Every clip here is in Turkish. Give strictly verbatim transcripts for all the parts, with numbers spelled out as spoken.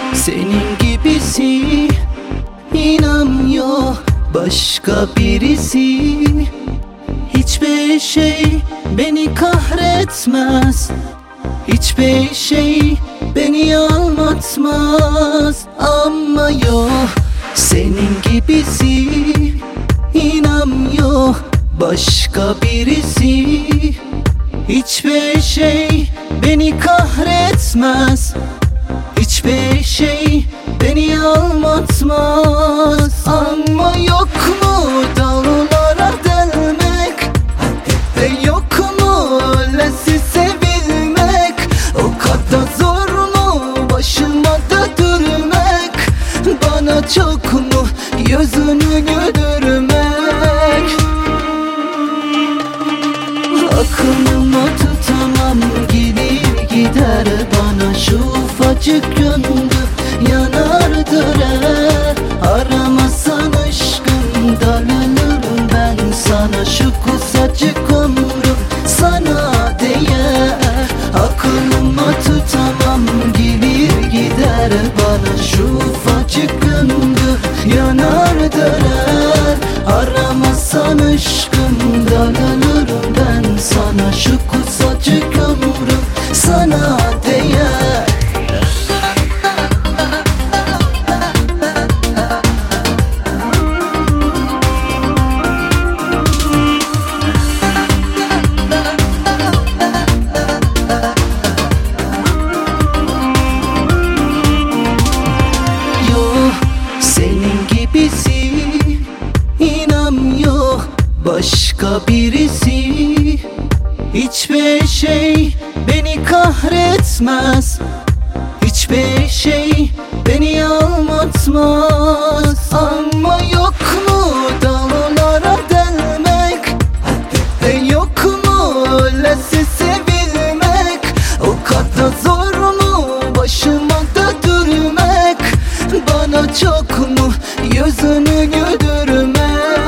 Senin gibisi inanmıyor başka birisi. Hiçbir şey beni kahretmez, hiçbir şey beni aldatmaz. Ama yok, senin gibisi inanmıyor başka birisi. Hiçbir şey beni kahretmez, hiçbir şey beni aldatmaz. Ama yok mu dağlara delmek, ve yok mu öylesi sevilmek? O kadar zor mu başıma da durmak, bana çok mu yüzünü güldürmek? Aklımı tutamam, gelir gider bana şu ufacık gönlü yanardır eğer. Aramasan aşkım darlanırım ben sana, şu kısacık ömrüm sana değer. Aklımı tutamam, gelir gider bana şu ufacık gönlü yanardır eğer. Aramasan aşkım darlanırım ben sana, şu kısacık ömrüm sana değer. Senin gibisi inanmıyor başka birisi. Hiçbir şey beni kahretmez, hiçbir şey beni aldatmaz. Ama yok mu dağlara delmek, ve yok mu öylesi sevilmek? O kadar zor mu başıma da durmak, bana çok mu yüzünü güldürmek?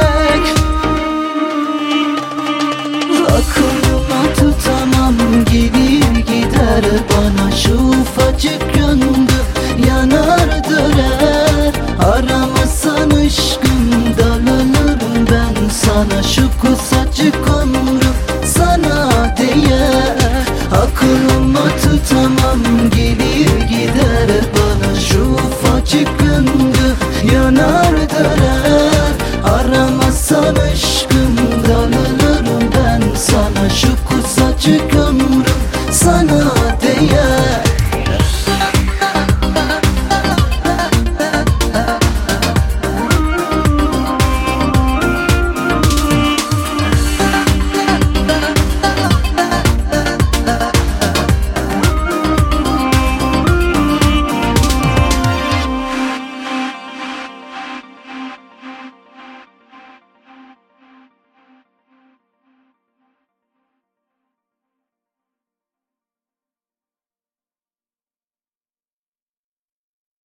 Aklıma tutamam, gelir gider bana şu ufacık gönlü yanardır eğer. Aramasan aşkım darlanırım ben sana, şu kısacık ömrüm sana değer. Aklıma tutamam, gelir